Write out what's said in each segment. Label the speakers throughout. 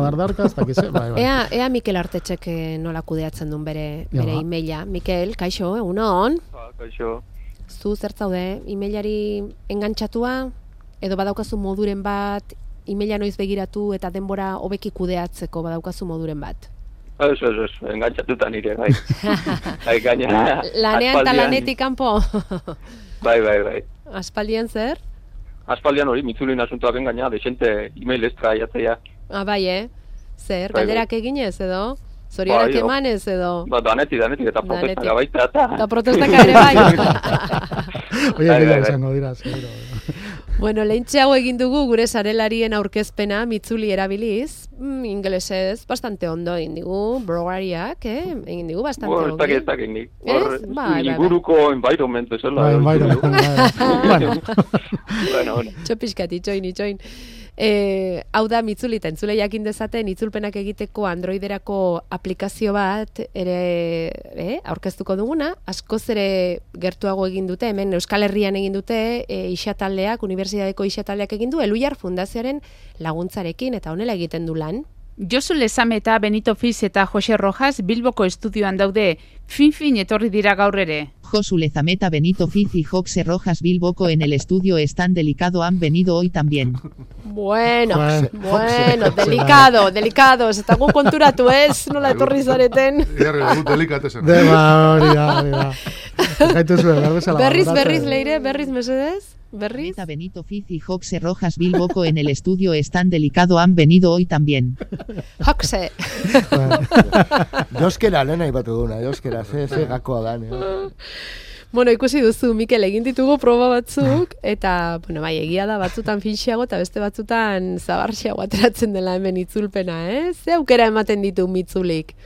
Speaker 1: dardarka, ez dakiz, bai.
Speaker 2: Ea Mikel Artetxek nola kudeatzen duen bere emaila. Mikel, kaixo, egunon?
Speaker 3: Kaixo.
Speaker 2: Zu zer zaude, emailari engantxatua, edo badaukazu moduren bat, emaila noiz begiratu eta denbora hobeki kudeatzeko badaukazu moduren bat?
Speaker 3: Ez, engantxatuta nire, bai.
Speaker 2: Lanean eta lanetik kanpo?
Speaker 3: Bai.
Speaker 2: Aspaldian zer?
Speaker 3: Aspaldian hori, mitzulin asuntoak engaina, desente email ez traiatzea.
Speaker 2: Bai, zer, galderak eginez edo? Zorionak emanez edo?
Speaker 3: Danetik, eta protestaka baita.
Speaker 2: Eta protestaka ere bai.
Speaker 1: Oie, gila esango dira, seguro.
Speaker 2: Bueno, lehentxe hau egin dugu gure sarelarien aurkezpena mitzuli erabiliz. Ingelesez, bastante ondo egin digu, brogariak, egin digu bastante ondo.
Speaker 3: Ez dakit nik. Inguruko environment, ezela.
Speaker 2: Bueno. Txopiskat, itxoin. Hau da mitzuli eta entzule jakin dezaten itzulpenak egiteko Androiderako aplikazio bat ere aurkeztuko duguna, askoz ere gertuago egin dute, hemen Euskal Herrian egin dute, Ixataldeak, Unibertsitateko Ixataldeak egin du, Eluiar Fundazioaren laguntzarekin eta honela egiten du lan.
Speaker 4: Josu Lezameta, Benito Fiz eta Jose Rojas Bilboko estudioan daude, fin etorri dira gaur ere.
Speaker 5: Josu Lezameta, Benito Fiz y Jose Rojas Bilboko en el estudio están delicado, han venido hoy también.
Speaker 2: Bueno, delicado, ez eta gu konturatu ez, nola etorri zareten. Berriz, Leire, berriz mesedez.
Speaker 5: Benito Fiz y Jose Rojas Bilboko en el estudio están delicado, han venido hoy también.
Speaker 2: Jose.
Speaker 6: Joskera, lehena ipatu duna, joskera, ze gakoa da.
Speaker 2: Bueno, ikusi duzu, Mikel, egin ditugu proba batzuk, eta, egia da, batzutan finxiago eta beste batzutan zabarxiago ateratzen dela hemen itzulpena, Ze aukera ematen ditu mitzulik?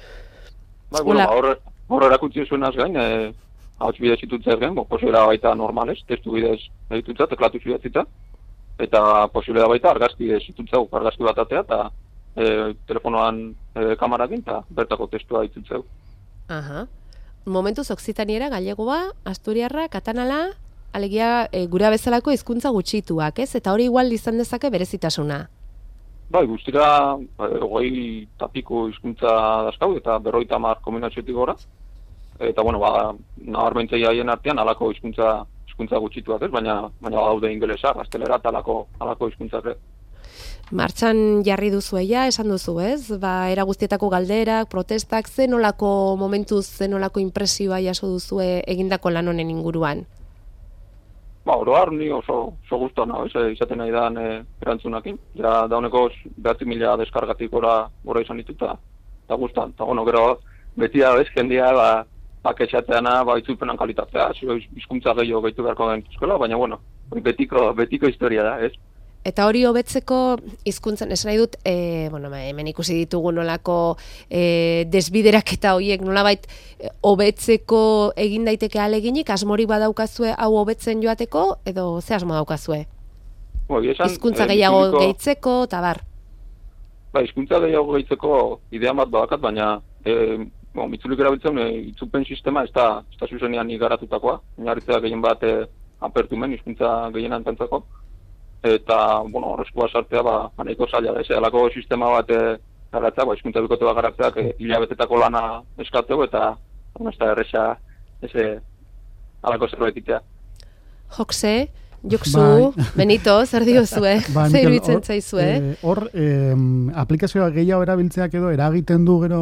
Speaker 3: Hor erakutzi zuenaz gain, hauts bidez itutzea gen, posibilea baita normalez, testu bidez ditutza, teklatu zidatzita, eta posibilea baita argazki bidez itutzeu, argazki bat atea, eta telefonoan kamarakin, eta bertako testua ditutzeu.
Speaker 2: Momentuz Oksitaniera, Gallegoa, Asturiarra, Katanala, alegia gura bezalako hizkuntza gutxituak, ez? Eta hori igual izan dezake berezitasuna.
Speaker 3: Bai, guztira, 20 eta piko hizkuntza dazkau, eta 50 kombinazioetik gora. Eta, nabarmentzei haien artean, alako hizkuntza gutxituak, ez? Baina daude ingelesa, gaztelera, eta alako hizkuntzak.
Speaker 2: Martxan jarri duzueia, esan duzu, ez? Era guztietako galderak, protestak, zenolako momentuz, zenolako impresioa jaso duzue egindako lan honen inguruan?
Speaker 3: Oroar, ni oso guztuan hau, izaten nahi dan erantzunakin. Ja, dauneko 9.000 deskargatik gora izan dituta, eta guztan. Eta, gero, beti da, jendia, paketxateana, itzulpenan kalitatea, hizkuntza gehiago gehitu beharko den eskola, baina, betiko historia da, ez?
Speaker 2: Eta hori hobetzeko hizkuntzan esan nahi dut, hemen ikusi ditugu nolako desbiderak eta horiek nolabait hobetzeko egin daiteke ahaleginik, asmori badaukazue hau hobetzen joateko, edo ze asmo daukazue? Hizkuntza gehiago gehitzeko, eta bar?
Speaker 3: Hizkuntza gehiago gehitzeko idea bat badakat, baina mitzulik erabiltzen itzulpen sistema ez da zuzenean igaratutakoa, inarritzea gehien bat apertumen hizkuntza gehien antantzako. Eta, horrezkoa sartzea, nahiko zaila da, alako sistema bat garatzea, hizkuntza bikote bat garatzeak hilabetetako lana eskatzeko, eta ez da erresa alako zerbait itea.
Speaker 2: Jokse, Joksu, Benito, zer diozue, zer iruditzen zaizue?
Speaker 1: Hor, aplikazioa gehiago erabiltzeak edo eragiten du gero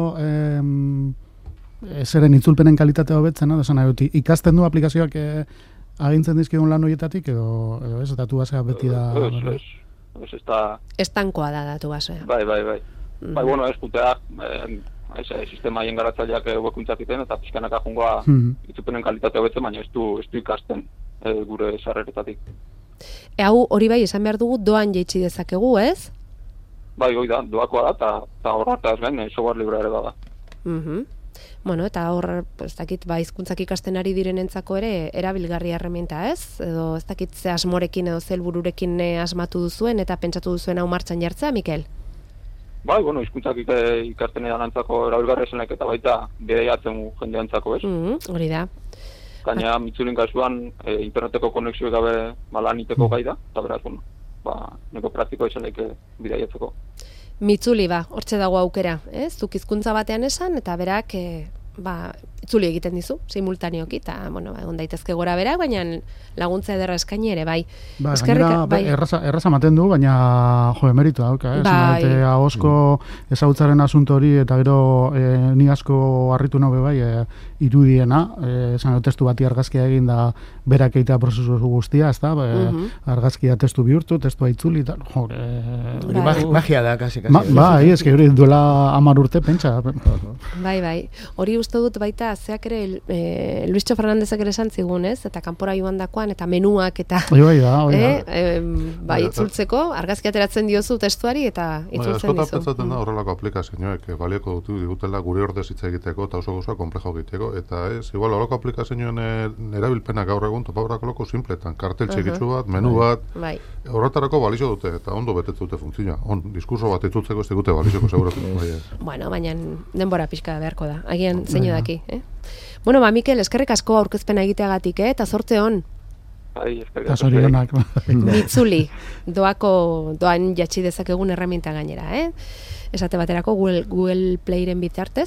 Speaker 1: zeren itzulpenen kalitatea hobetzen, ikasten du aplikazioak agintzen dizkigun lan horietatik, edo ez, datu basea beti da...
Speaker 3: Ez da...
Speaker 2: Estankoa da datu basea.
Speaker 3: Bai. Ez putea, sistema haien garatzaileak hobekuntzak iten, eta pixkanaka jungoa itzulpenen kalitatea hobetzen, baina ez du ikasten gure sarreretatik.
Speaker 2: Hau hori bai, esan behar dugu, doan jeitsi dezakegu, ez?
Speaker 3: Bai, hoi da, doakoa da, eta horretaz gain, software libre ere bada.
Speaker 2: Eta hor, ez dakit, hizkuntzak ikasten ari direnentzako ere erabilgarri herramienta, ez? Edo ez dakit ze asmorekin edo ze helbururekin asmatu duzuen eta pentsatu duzuen hau martxan jartzea, Mikel?
Speaker 3: Bai, hizkuntzak ikasten edanantzako erabilgarri esenek eta baita bideiatzen jendeantzako, ez?
Speaker 2: Hori da.
Speaker 3: Gaina, mitzulin kasuan, interneteko konexioek gabe lan iteko gai da, eta beraz, neko praktiko esenek bideiatzeko.
Speaker 2: Mitzuli hortxe dago aukera, zuk hizkuntza batean esan, eta berak, itzuli egiten dizu, simultaneoki, eta, egon daitezke gora berak, baina laguntza ederra eskaini ere, bai.
Speaker 1: Erraza maten du, baina, emeritu dauka, bai. Ahosko ezautzaren asunto hori, eta gero ni asko harritu nabe bai, irudiena, esan testu bati argazkia egin da berak eitea prozesu guztia, ez da, argazkia testu bihurtu, testua itzuli, eta,
Speaker 6: magia da, kasi.
Speaker 1: Bai, ez que hori duela 10 urte, pentsa.
Speaker 2: Bai, hori uste dut baita, zeak ere, Luistxo Fernandezek ere esan zigun, ez? Eta kanpora joan dakoan, eta menuak, eta... Bai, itzultzeko, argazki ateratzen diozu testuari, eta itzultzen dizu.
Speaker 7: Eskotan da horrelako aplikazioek, balioko dutu digutela gure ordez hitz egiteko, eta oso gozoa komplejo egiteko, eta ez, igual, horrelako aplikazioen erabilpena gaur egun, topabrako loko simpletan, kartel txikitsu bat, menu bat, horretarako balizio dute, eta ondo betetze dute funtzioa. Diskurso bat itzultzeko ez digute balizioko seguratu.
Speaker 2: Bueno, baina denbora pixka beharko da, agian zeinu daki, Bueno, Mikel, eskerrik asko aurkezpena egiteagatik, eta zortze hon.
Speaker 3: Eta
Speaker 1: zorionak.
Speaker 2: Mitzuli, doan jatsi dezakegun herramienta gainera, Esate baterako Google Playren bitartez,